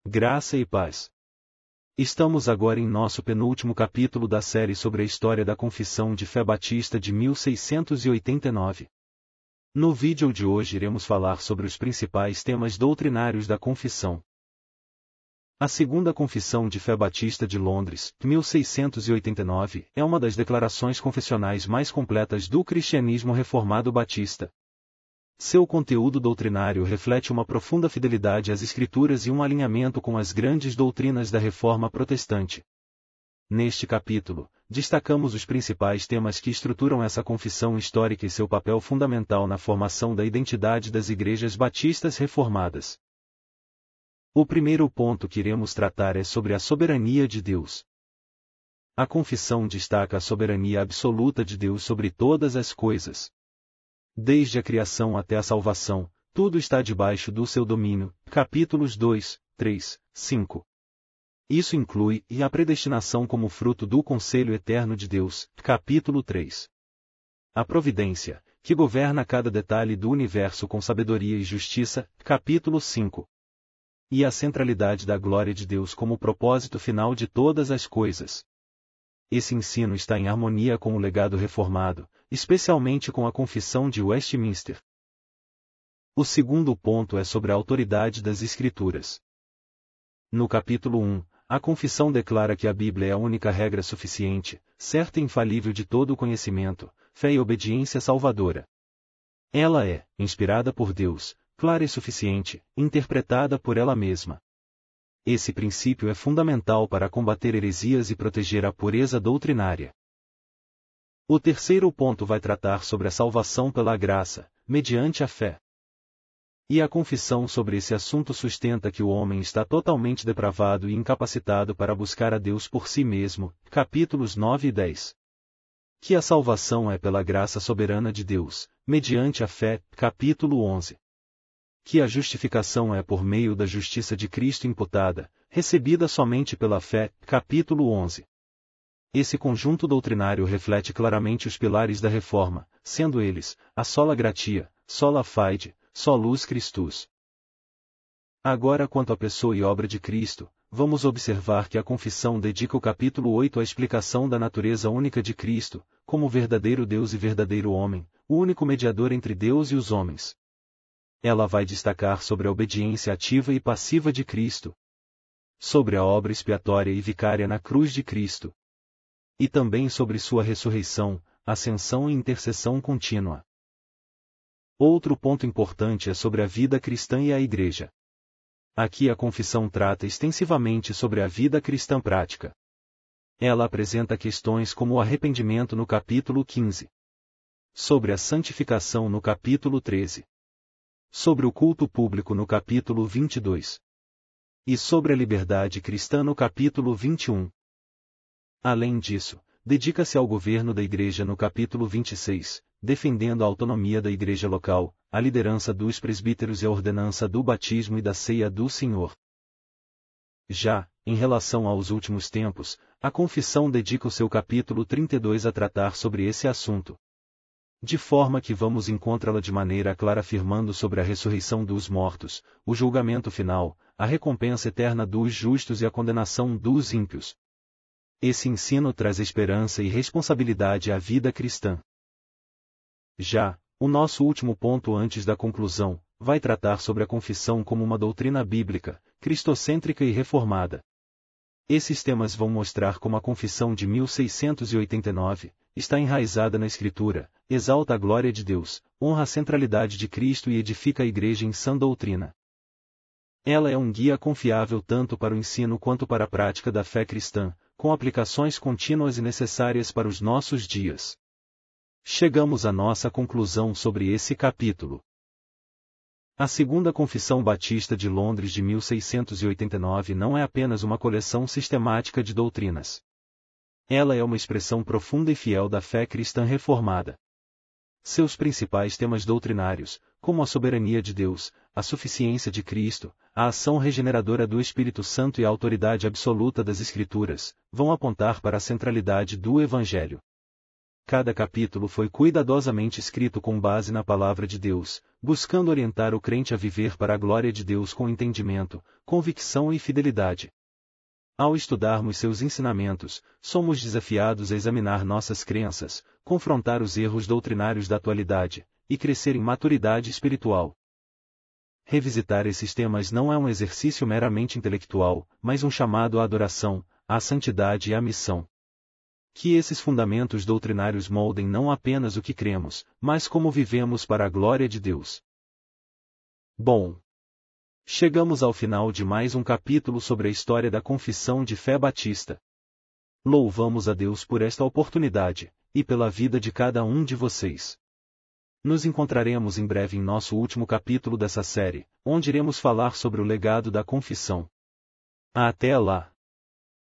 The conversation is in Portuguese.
Graça e paz. Estamos agora em nosso penúltimo capítulo da série sobre a história da Confissão de Fé Batista de 1689. No vídeo de hoje iremos falar sobre os principais temas doutrinários da Confissão. A Segunda Confissão de Fé Batista de Londres, 1689, é uma das declarações confessionais mais completas do cristianismo reformado batista. Seu conteúdo doutrinário reflete uma profunda fidelidade às Escrituras e um alinhamento com as grandes doutrinas da Reforma Protestante. Neste capítulo, destacamos os principais temas que estruturam essa confissão histórica e seu papel fundamental na formação da identidade das igrejas batistas reformadas. O primeiro ponto que iremos tratar é sobre a soberania de Deus. A confissão destaca a soberania absoluta de Deus sobre todas as coisas. Desde a criação até a salvação, tudo está debaixo do seu domínio. Capítulos 2, 3, 5. Isso inclui a predestinação como fruto do conselho eterno de Deus. Capítulo 3. A providência, que governa cada detalhe do universo com sabedoria e justiça. Capítulo 5. E a centralidade da glória de Deus como propósito final de todas as coisas. Esse ensino está em harmonia com o legado reformado, especialmente com a Confissão de Westminster. O segundo ponto é sobre a autoridade das Escrituras. No capítulo 1, a Confissão declara que a Bíblia é a única regra suficiente, certa e infalível de todo o conhecimento, fé e obediência salvadora. Ela é, inspirada por Deus, clara e suficiente, interpretada por ela mesma. Esse princípio é fundamental para combater heresias e proteger a pureza doutrinária. O terceiro ponto vai tratar sobre a salvação pela graça, mediante a fé. E a confissão sobre esse assunto sustenta que o homem está totalmente depravado e incapacitado para buscar a Deus por si mesmo, capítulos 9 e 10. Que a salvação é pela graça soberana de Deus, mediante a fé, capítulo 11. Que a justificação é por meio da justiça de Cristo imputada, recebida somente pela fé, capítulo 11. Esse conjunto doutrinário reflete claramente os pilares da Reforma, sendo eles, a sola gratia, sola fide, solus Christus. Agora quanto à pessoa e obra de Cristo, vamos observar que a Confissão dedica o capítulo 8 à explicação da natureza única de Cristo, como verdadeiro Deus e verdadeiro homem, o único mediador entre Deus e os homens. Ela vai destacar sobre a obediência ativa e passiva de Cristo, sobre a obra expiatória e vicária na cruz de Cristo, e também sobre sua ressurreição, ascensão e intercessão contínua. Outro ponto importante é sobre a vida cristã e a Igreja. Aqui a Confissão trata extensivamente sobre a vida cristã prática. Ela apresenta questões como o arrependimento no capítulo 15, sobre a santificação no capítulo 13, sobre o culto público no capítulo 22. E sobre a liberdade cristã no capítulo 21. Além disso, dedica-se ao governo da Igreja no capítulo 26, defendendo a autonomia da Igreja local, a liderança dos presbíteros e a ordenança do batismo e da ceia do Senhor. Já, em relação aos últimos tempos, a Confissão dedica o seu capítulo 32 a tratar sobre esse assunto. De forma que vamos encontrá-la de maneira clara afirmando sobre a ressurreição dos mortos, o julgamento final, a recompensa eterna dos justos e a condenação dos ímpios. Esse ensino traz esperança e responsabilidade à vida cristã. Já, o nosso último ponto antes da conclusão, vai tratar sobre a confissão como uma doutrina bíblica, cristocêntrica e reformada. Esses temas vão mostrar como a Confissão de 1689 está enraizada na Escritura, exalta a glória de Deus, honra a centralidade de Cristo e edifica a Igreja em sã doutrina. Ela é um guia confiável tanto para o ensino quanto para a prática da fé cristã, com aplicações contínuas e necessárias para os nossos dias. Chegamos à nossa conclusão sobre esse capítulo. A Segunda Confissão Batista de Londres de 1689 não é apenas uma coleção sistemática de doutrinas. Ela é uma expressão profunda e fiel da fé cristã reformada. Seus principais temas doutrinários, como a soberania de Deus, a suficiência de Cristo, a ação regeneradora do Espírito Santo e a autoridade absoluta das Escrituras, vão apontar para a centralidade do Evangelho. Cada capítulo foi cuidadosamente escrito com base na Palavra de Deus, buscando orientar o crente a viver para a glória de Deus com entendimento, convicção e fidelidade. Ao estudarmos seus ensinamentos, somos desafiados a examinar nossas crenças, confrontar os erros doutrinários da atualidade, e crescer em maturidade espiritual. Revisitar esses temas não é um exercício meramente intelectual, mas um chamado à adoração, à santidade e à missão. Que esses fundamentos doutrinários moldem não apenas o que cremos, mas como vivemos para a glória de Deus. Bom, chegamos ao final de mais um capítulo sobre a história da Confissão de Fé Batista. Louvamos a Deus por esta oportunidade, e pela vida de cada um de vocês. Nos encontraremos em breve em nosso último capítulo dessa série, onde iremos falar sobre o legado da confissão. Até lá!